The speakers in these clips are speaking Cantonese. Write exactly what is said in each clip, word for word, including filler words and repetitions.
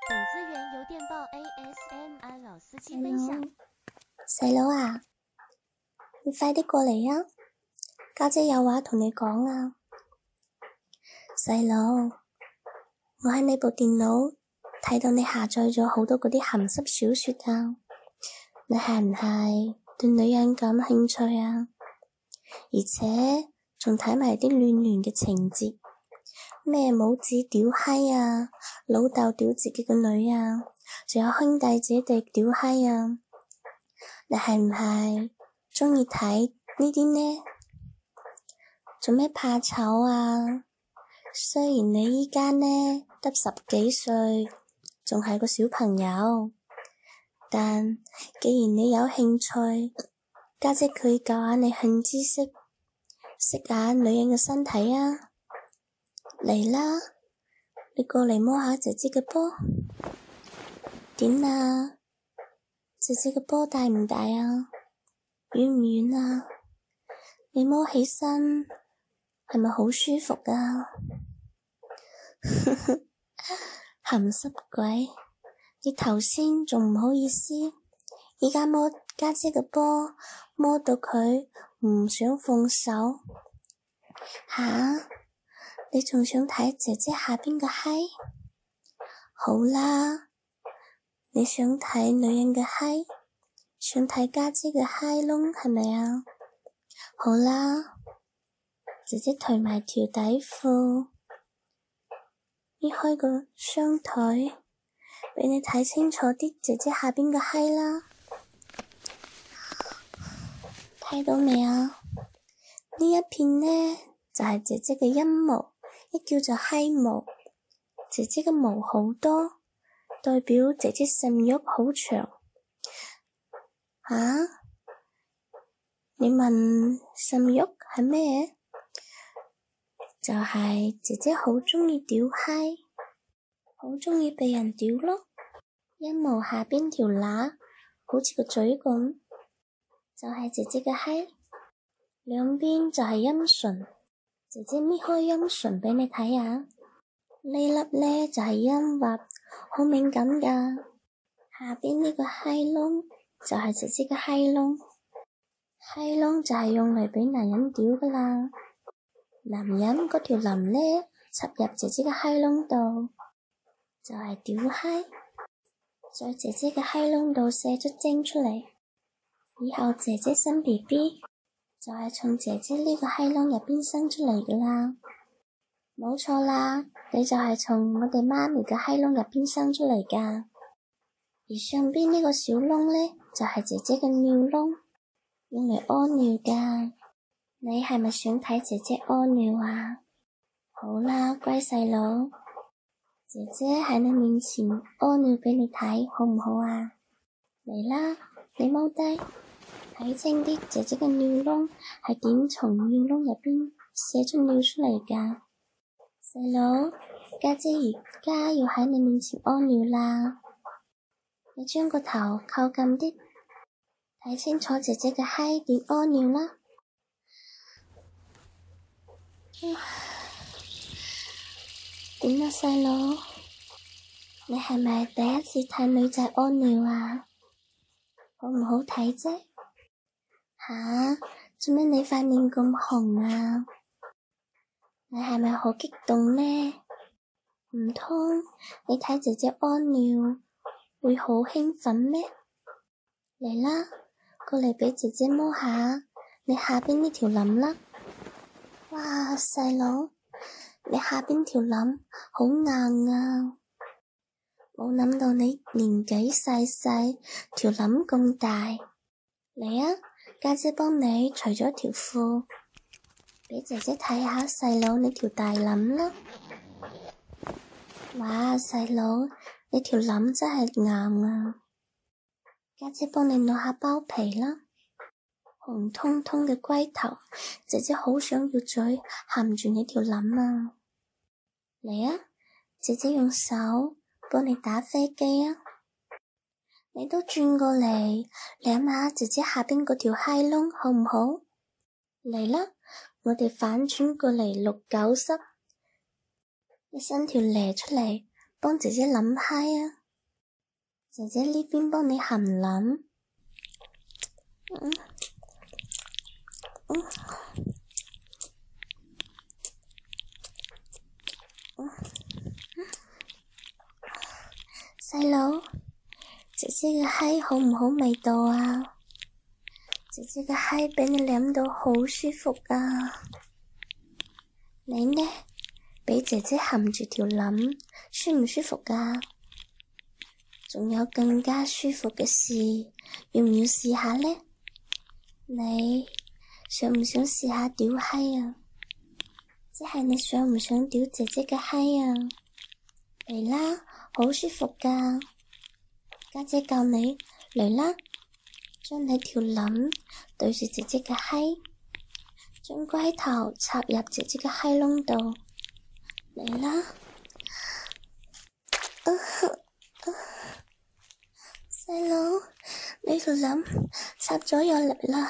本資源由電報 A S M R 老司機分享。 細佬啊，你快啲過嚟啊！家姐有話同你講啊。細佬，我喺你部電腦睇到你下載咗好多嗰啲鹹濕小說啊，你係唔係對女人感興趣啊？而且仲睇埋啲亂亂嘅情節，咩母子屌閪啊，老豆屌自己個女啊，仲有兄弟姐弟屌閪啊，你係唔係鍾意睇呢啲呢？做咩怕醜啊？雖然你依家呢得十幾歲，仲係個小朋友，但既然你有興趣，家姐佢教下你性知識，識下女人嘅身體啊！嚟啦，你過嚟摸下姐姐嘅波，點啊？姐姐嘅波大唔大啊？軟唔軟啊？你摸起身係咪好舒服啊？鹹濕鬼，你頭先仲唔好意思，而家摸家姐嘅波，摸到佢唔想放手。吓？你仲想睇姐姐下邊嘅閪？好啦，你想睇女人嘅閪，想睇家姐嘅閪窿係咪啊？好啦，姐姐褪埋條底褲，搣開個雙腿，畀你睇清楚啲姐姐下邊嘅閪啦。睇到未啊？呢一片呢就係姐姐嘅陰毛，亦叫做閪毛。姐姐嘅毛好多，代表姐姐性慾好長。啊？你問性慾係咩？就係姐姐好鍾意屌閪，好鍾意被人屌咯。陰毛下邊條乸好似個嘴咁，就係姐姐嘅閪。兩邊就係陰唇，姐姐搣開陰唇畀你睇下。呢粒呢就係陰核，好敏感噶。下邊呢個閪窿就係姐姐嘅閪窿，閪窿就係用嚟畀男人屌噶啦。男人嗰條淋呢插入姐姐嘅閪窿度，就係屌閪，在姐姐嘅閪窿度射出精出嚟，以後姐姐生 B B 就係從姐姐呢個閪窿入邊生出嚟噶啦。冇錯啦，你就係從我哋媽咪嘅閪窿入邊生出嚟噶。而上邊呢個小窿呢，就係姐姐嘅尿窿，用嚟屙尿噶。你係咪想睇姐姐屙尿啊？好啦，乖細佬，姐姐喺你面前屙尿畀你睇，好唔好啊？嚟啦，你踎低，睇清啲姐姐嘅尿窿係點從尿窿入邊射出尿出嚟噶。細佬，家姐而家要喺你面前屙尿啦，你將個頭靠近啲，睇清楚姐姐嘅閪點屙尿啦。點啊，細佬？你係咪第一次睇女仔屙尿啊？好唔好睇啫？吓？做咩你塊面咁紅啊？你係咪好激動呢？唔通你睇姐姐屙尿會好興奮咩？嚟啦，過嚟畀姐姐摸下你下邊呢條淋啦。哇，細佬，你下邊條淋好硬啊！冇諗到你年紀細細，條淋咁大。嚟啊，家姐幫你除咗條褲，畀姐姐睇下細佬你條大淋啦。哇，細佬，你條淋真係硬啊！家姐幫你攞下包皮啦。紅彤彤嘅龜頭，姐姐好想要嘴含住你條淋啊！嚟啊，姐姐用手幫你打飛機啊！你都轉過嚟舐下姐姐下邊嗰條閪窿，好唔好？嚟啦，我哋反轉過嚟六九濕，你伸條脷出嚟幫姐姐諗嗨啊！姐姐呢邊幫你含諗。嗯嗯嗯，細佬，姐姐嘅嗨好唔好味道啊？姐姐嘅嗨俾你舐到好舒服啊！你呢？俾姐姐含住條諗，舒唔舒服㗎？仲有更加舒服嘅事，要唔要試下呢？你想唔想試下屌嗨啊？即係你想唔想屌姐姐嘅嗨啊？嚟啦，好舒服㗎！家姐教你，嚟啦，將你條諗對住姐姐嘅嗨，將龜頭插入姐姐嘅嗨窿度，嚟啦！啊啊細佬，你條諗插咗入嚟啦！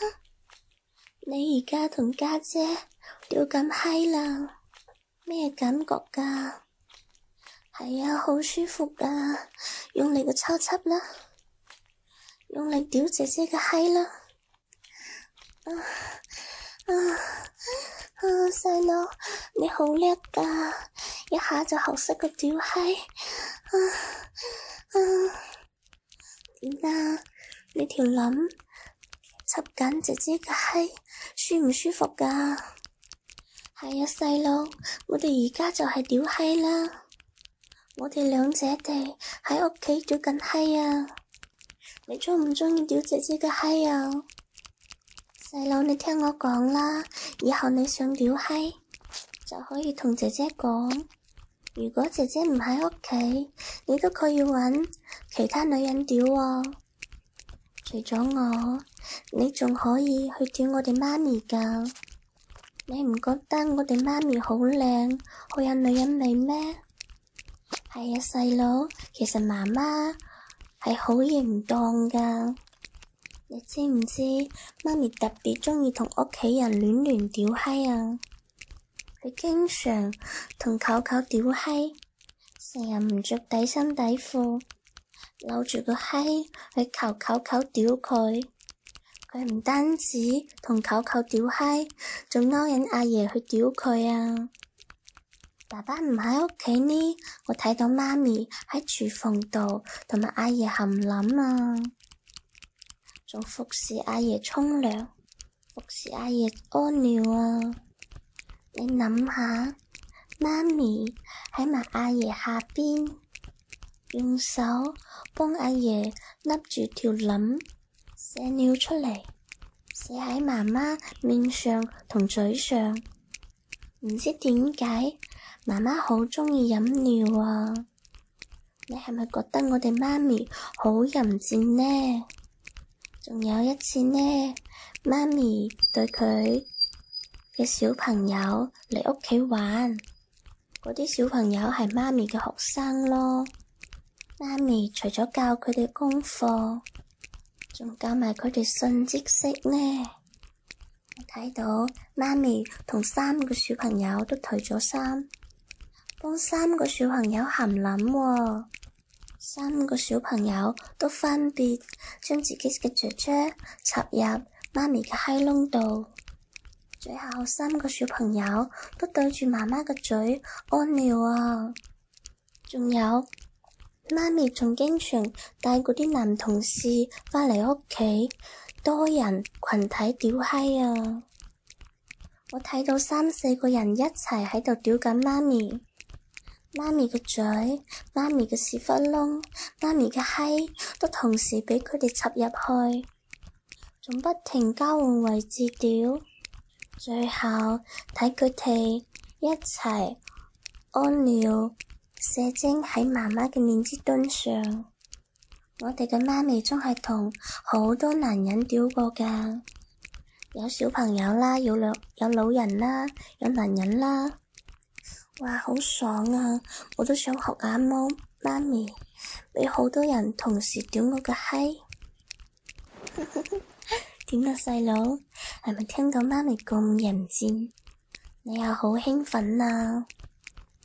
你而家同家姐屌咁嗨啦，咩感覺㗎？係啊，好舒服㗎，用你個抽插啦，用力屌姐姐嘅嗨啦！啊啊啊！細佬，你好叻㗎，一下就學識個屌嗨！啊啊！點啊？你條諗插緊姐姐嘅嗨，舒唔舒服㗎？係啊，細佬，我哋而家就係屌嗨啦！我哋兩姐弟喺屋企屌緊嗨啊！你鍾唔鍾意屌姐姐嘅嗨啊？細佬，你聽我講啦，以後你想屌嗨就可以同姐姐講。如果姐姐唔喺屋企，你都可以搵其他女人屌喎。除咗我，你仲可以去屌我哋媽咪㗎。你唔覺得我哋媽咪好靚，好有女人味咩？係啊，細佬，其實媽媽係好淫蕩㗎。你知唔知媽咪特別鍾意同屋企人亂亂屌嗨啊？佢經常同舅舅屌嗨，成日唔着底衫底褲，扭住個嗨去求舅舅屌佢。佢唔單止同舅舅屌嗨，仲勾引阿爺去屌佢啊！爸爸唔喺屋企呢，我睇到媽咪喺廚房度同埋阿爺含諗啊，仲服侍阿爺沖涼，服侍阿爺屙尿啊！你諗下，媽咪喺埋阿爺下邊，用手幫阿爺笠住條諗，射尿出嚟，射喺媽媽面上同嘴上。唔知點解媽媽好鍾意飲尿啊！你係咪覺得我哋媽咪好淫賤呢？仲有一次呢，媽咪對佢嘅小朋友嚟屋企玩，嗰啲小朋友係媽咪嘅學生咯。媽咪除咗教佢哋功課，仲教埋佢哋信知識呢。我睇到媽咪同三個小朋友都退咗衫，幫三個小朋友含諗喎。三個小朋友都分別將自己嘅雀雀插入媽咪嘅閪窿度，最後三個小朋友都對住媽媽嘅嘴屙尿啊！仲有媽咪仲經常帶嗰啲男同事返嚟屋企，多人群體屌嗨啊！我睇到三四個人一齊喺度屌緊媽咪。媽咪嘅嘴、媽咪嘅屎忽窿、媽咪嘅閪都同時俾佢哋插入去，仲不停交換位置屌，最後睇佢哋一齊屙尿射精喺媽媽嘅面之墩上。我哋嘅媽咪仲係同好多男人屌過㗎，有小朋友啦，有老有老人啦，有男人啦。哇，好爽啊！我都想學阿媽媽咪，俾好多人同時屌我個閪。點啊，細佬，係咪聽到媽咪咁淫賤，你又好興奮啊？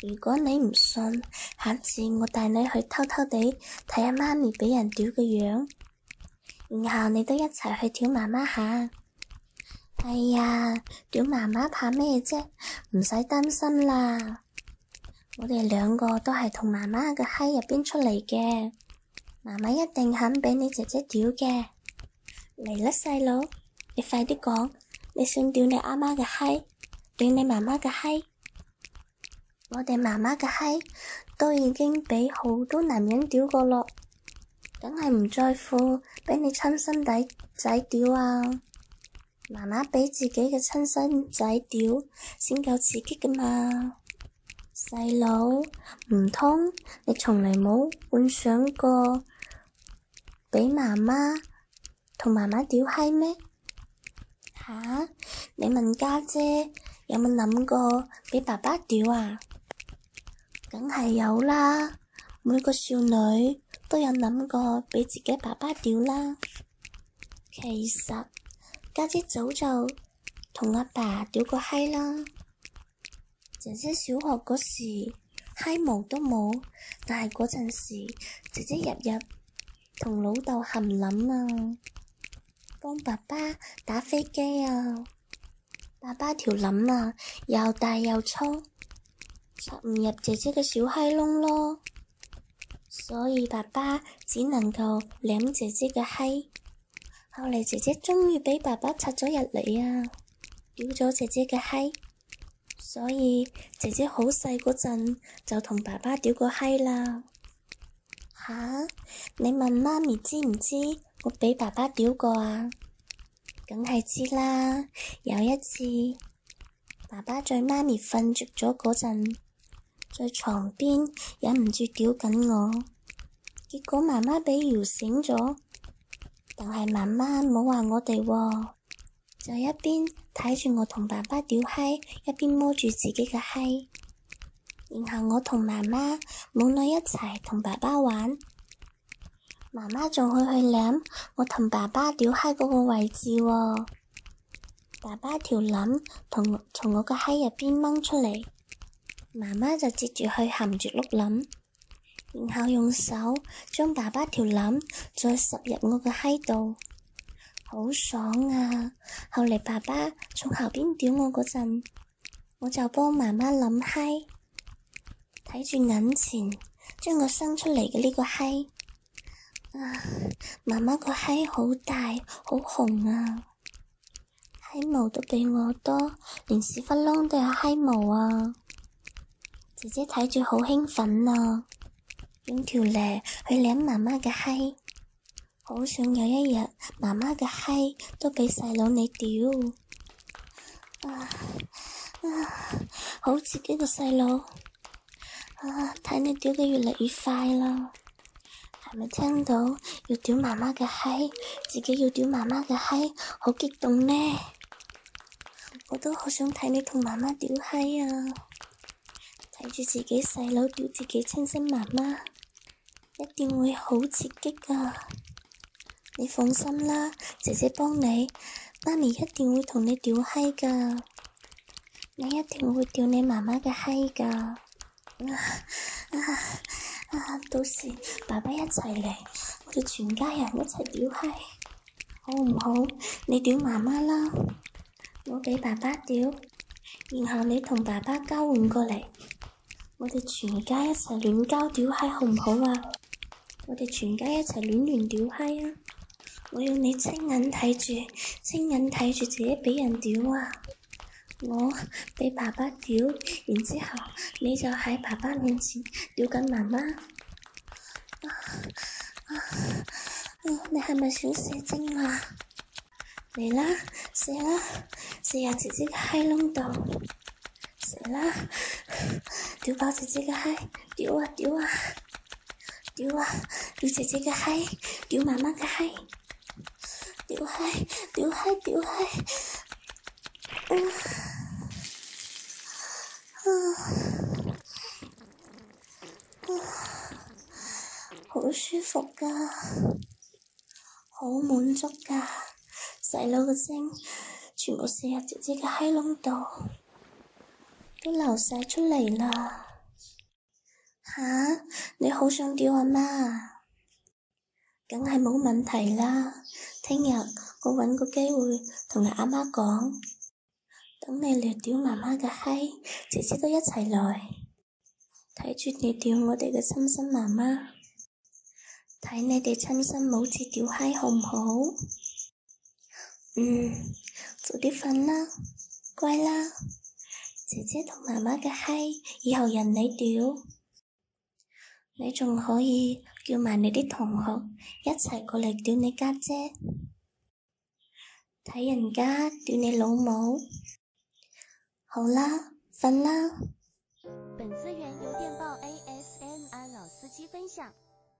如果你唔信，下次我帶你去偷偷地睇下媽咪俾人屌嘅樣，然後你都一齊去屌媽媽下。哎呀，屌媽媽怕咩啫？唔使擔心啦，我哋兩個都係同媽媽嘅閪入邊出嚟嘅，媽媽一定肯俾你姐姐屌嘅。嚟啦，細佬，你快啲講，你想屌你阿媽嘅閪，定你媽媽嘅閪？我哋媽媽嘅閪都已經俾好多男人屌過咯，梗係唔在乎俾你親生弟仔屌啊！媽媽俾自己嘅親生仔屌先夠刺激噶嘛。細佬，唔通你從嚟冇幻想過俾媽媽同媽媽屌閪咩？吓？你問家姐有冇諗過俾爸爸屌啊？梗係有啦，每個少女都有諗過俾自己爸爸屌啦。其實家姐早就同阿爸屌過閪啦。姐姐小學嗰時閪毛都冇，但係嗰陣時姐姐日日同老豆含諗啊，幫爸爸打飛機啊，爸爸條諗啊又大又粗，插唔入姐姐嘅小閪窿咯，所以爸爸只能夠舐姐姐嘅閪。後嚟姐姐終於俾爸爸插咗入嚟啊，屌咗姐姐嘅閪，所以姐姐好細嗰陣就同爸爸屌過閪啦。吓？你問媽咪知唔知我俾爸爸屌過啊？梗係知啦，有一次爸爸在媽咪瞓着咗嗰陣，在床邊忍唔住屌緊我，結果媽媽俾搖醒咗，但係媽媽冇話我哋喎，就一邊睇住我同爸爸屌閪，一邊摸住自己嘅閪，然後我同媽媽母女一齊同爸爸玩，媽媽仲會去舐我同爸爸屌閪嗰個位置喎，爸爸條諗同從我個閪入邊掹出嚟，媽媽就接住去含住碌諗，然後用手將爸爸條諗再塞入我個閪度，好爽啊！後嚟爸爸從後邊屌我嗰陣，我就幫媽媽諗閪，睇住眼前將我生出嚟嘅呢個閪，啊，媽媽個閪好大好紅啊，閪毛都比我多，連屎忽窿都有閪毛啊！姐姐睇住好興奮啊，用條脷去舐媽媽嘅閪，好想有一日媽媽嘅閪都俾細佬你屌，啊啊，好刺激個細佬，啊，睇你屌得越嚟越快啦，係咪聽到要屌媽媽嘅閪，自己要屌媽媽嘅閪，好激動呢？我都好想睇你同媽媽屌閪啊！睇住自己細佬屌自己親生媽媽，一定會好刺激噶。你放心啦，姐姐幫你，媽咪一定會同你屌閪噶。你一定會屌你媽媽嘅閪噶。啊啊啊！到時爸爸一齊嚟，我哋全家人一齊屌閪，好唔好？你屌媽媽啦，我俾爸爸屌，然後你同爸爸交換過嚟。我哋全家一齊亂交屌閪好唔好啊？我哋全家一齊亂亂屌閪啊！我要你親眼睇住，親眼睇住自己俾人屌啊！我俾爸爸屌，然之後你就喺爸爸面前屌緊媽媽。啊啊啊！你係咪想射精啊？嚟啦，射啦，射入姐姐嘅閪窿度。射啦，屌爆姐姐嘅閪，屌啊屌啊，屌啊，屌姐姐嘅閪，屌媽媽嘅閪，屌閪屌閪屌閪，嗯，嗯，嗯，好舒服噶，好滿足噶，細佬嘅精全部射入姐姐嘅閪窿度。都流晒出嚟啦， 吓，你好想屌阿媽啊？梗係冇問題啦。聽日我搵個機會同你阿媽講，等你嚟屌媽媽嘅閪，姐姐都一齊來，睇住你屌我哋嘅親生媽媽，睇你哋親生母子屌閪好唔好？嗯，早啲瞓啦，乖啦。姐姐同媽媽嘅閪以後人你屌，你仲可以叫埋你啲同學一齊過嚟屌你家姐，睇人家屌你老母。好啦，瞓啦。 本资源由电报 A S M R 老司机分享。